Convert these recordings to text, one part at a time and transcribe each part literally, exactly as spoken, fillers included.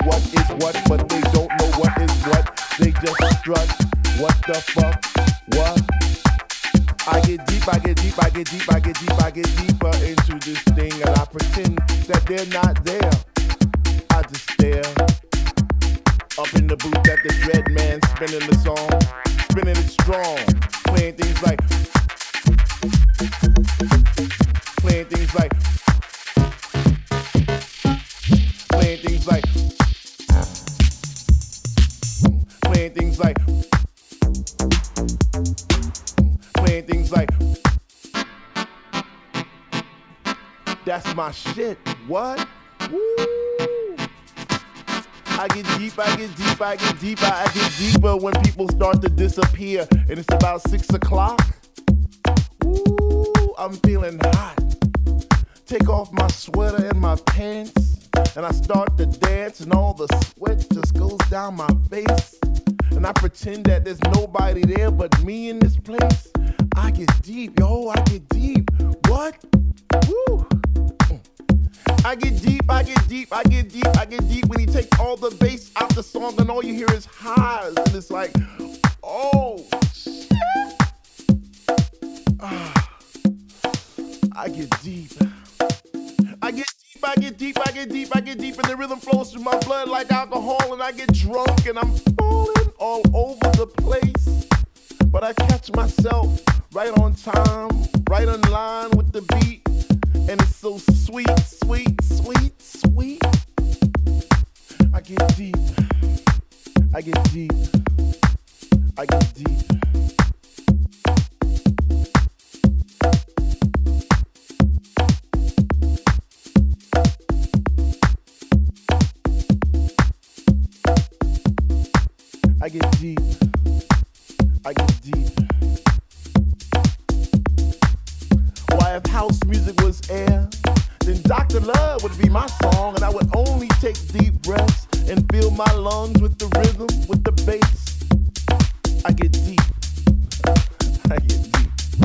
what is what, but they don't know what is what. They just strut. What the fuck? What? I get deep, I get deep, I get deep, I get deep, I get deeper into this thing, and I pretend that they're not there. I just stare up in the booth at the dread man spinning the song, spinning it strong, playing things like, playing things like, playing things like, playing things like, playing things like, that's my shit. What? Woo! I get deep, I get deep, I get deeper, I get deeper when people start to disappear, and it's about six o'clock. Ooh, I'm feeling hot. Take off my sweater and my pants, and I start to dance, and all the sweat just goes down my face, and I pretend that there's nobody there but me in this place. I get deep, yo, I get deep. What? Woo! I get deep, I get deep, I get deep, I get deep when he takes all the bass out the song and all you hear is highs, and it's like, oh, shit. Ah, I get deep. I get deep, I get deep, I get deep, I get deep, and the rhythm flows through my blood like alcohol, and I get drunk, and I'm falling all over the place. But I catch myself right on time, right on line with the beat, and it's so sweet, sweet, sweet, sweet. I get deep, I get deep, I get deep. I get deep, I get deep. Why, if house music was air, then Doctor Love would be my song, and I would only take deep breaths and fill my lungs with the rhythm, with the bass. I get deep, I get deep.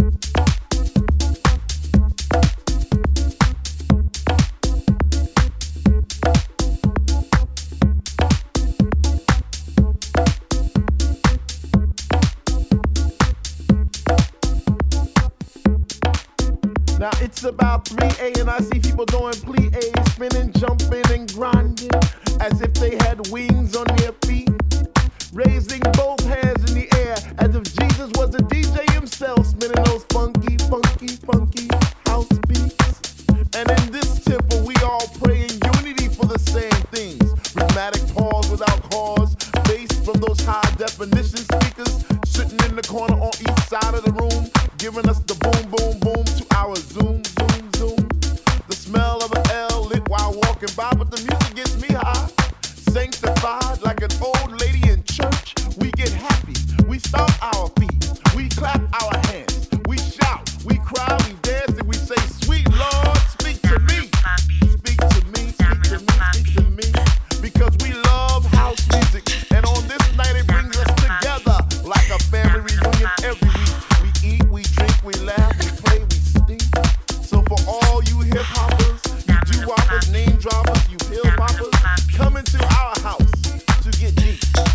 Now it's about three a and I see people doing plie, spinning, jumping, and grinding as if they had wings on their feet, raising both hands in the air as if Jesus was a D J himself, spinning those funky, funky, funky house beats. And in this temple, we all pray in unity for the same things. Rhythmic pause without cause, bass from those high definition speakers sitting in the corner on each side of the room, giving us the boom, boom, boom to our zoom, zoom, zoom. The smell of an L lit while walking by, but the music gets me high. Sanctified like an old lady in church, we get happy. We stomp our feet, we clap our hands, we shout, we cry, we dance, and we say, "Sweet Lord, speak to me, speak to me, speak to me, speak to me," because we love house music, and on this night it brings us together like a family reunion every week. We eat, we drink, we laugh, we play, we stink. So for all you hip hoppers, you doo-woppers, name droppers, you pill poppers, come into our house to get deep.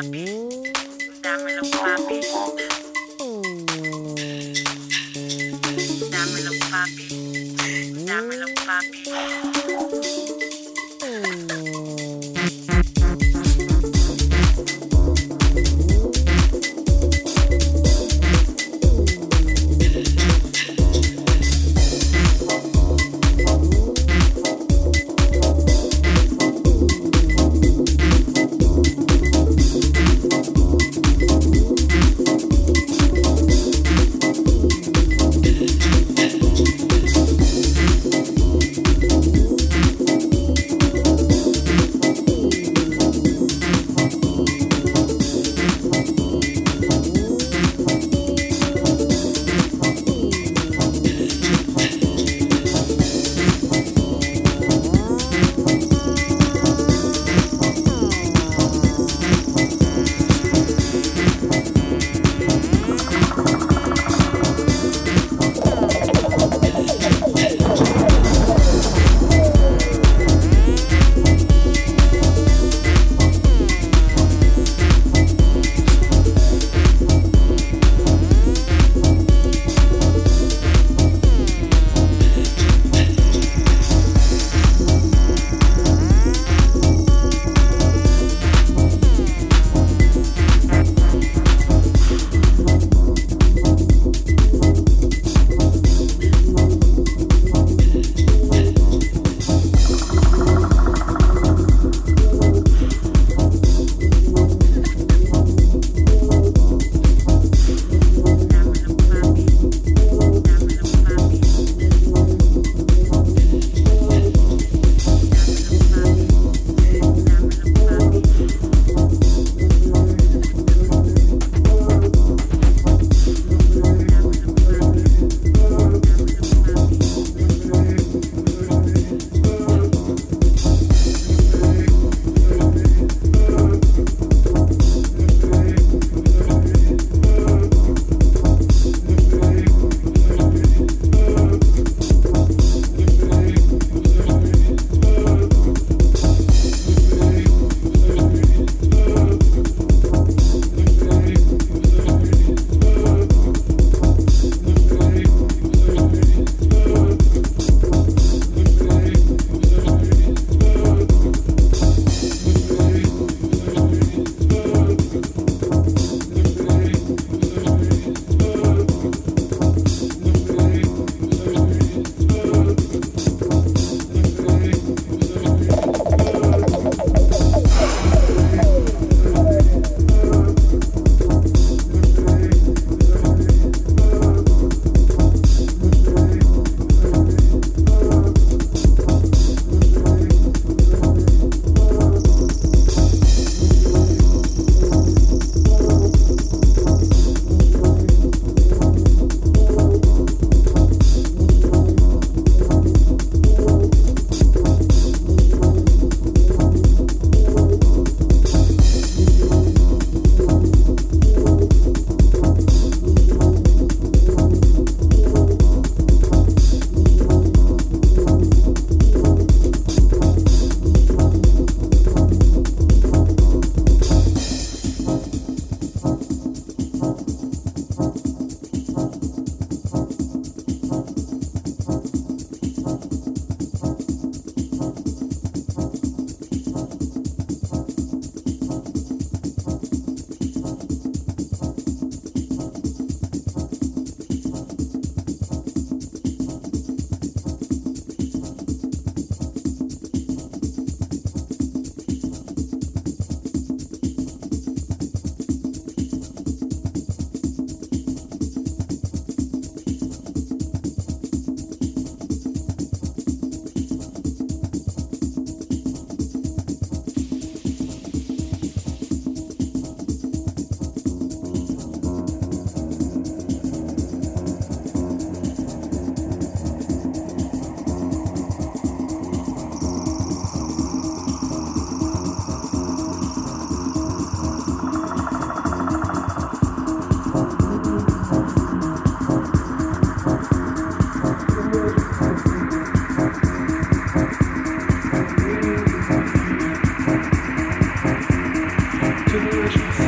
Generations.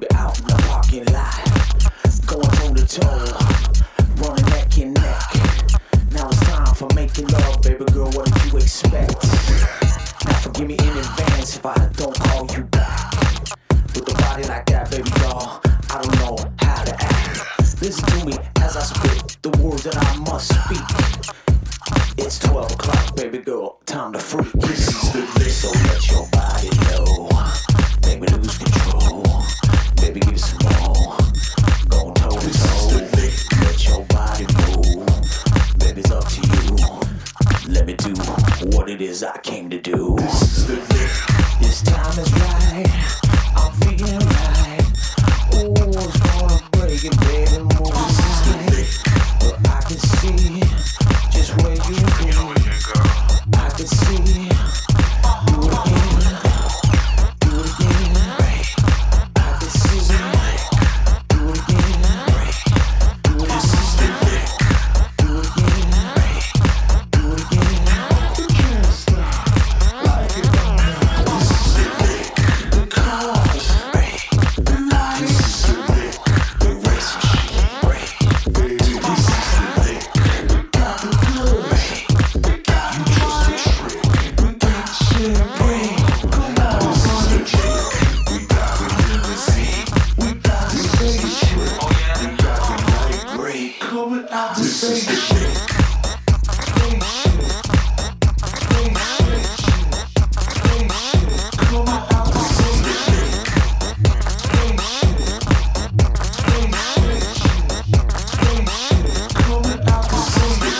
be out in the parking lot, going toe to toe, running neck and neck. Now it's time for making love, baby girl, what did you expect? Now forgive me in advance if I don't call you back. With a body like that, baby doll, I don't know how to act. Listen to me as I spit the words that I must speak. It's twelve o'clock, baby girl, time to freak. This is the day, so let your body know. Make me lose control. Baby, give me some more. Go toe to toe. Let your body move. Baby, it's up to you. Let me do what it is I came to do. This is the day. This time is right. I'm feeling right. Oh, it's gonna break it, baby, move. This is the day. But I can see just where you be. I can see. Do it again. Do it again. I can see. Do it again. Do it again. Do it again. Do it again. You can't stop like it. This is the day. The cars. This is the day. The race machine. Baby, this is the day. We got the good. We got you just a trick. We got champagne. Come on, this is the trick. We got the limousine. We got the spaceship. We got the night break. Coming out the spaceship. Spaceship. Spaceship. Spaceship. Coming out the spaceship. Spaceship. Spaceship. Spaceship. Coming out the spaceship.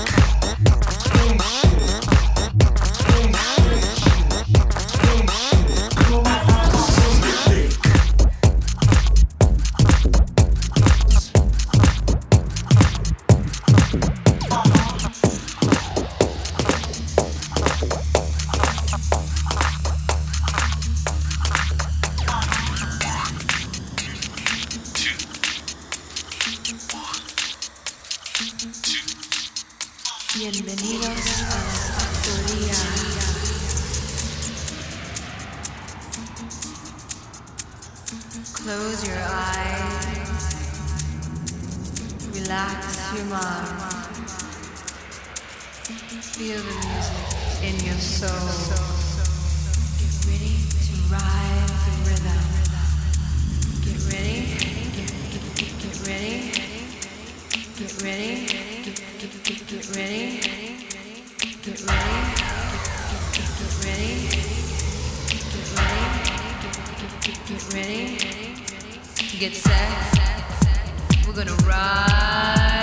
Bienvenidos a la factoría. Close your eyes. Relax your mind. Feel the music in your soul. Get ready to ride the rhythm. Get ready. Get, get, get, get ready. Get ready. Get, get, get, get ready. Get ready. Get, get, get, get ready. Get ready. Get, get, get, get ready. Get set. We're gonna ride.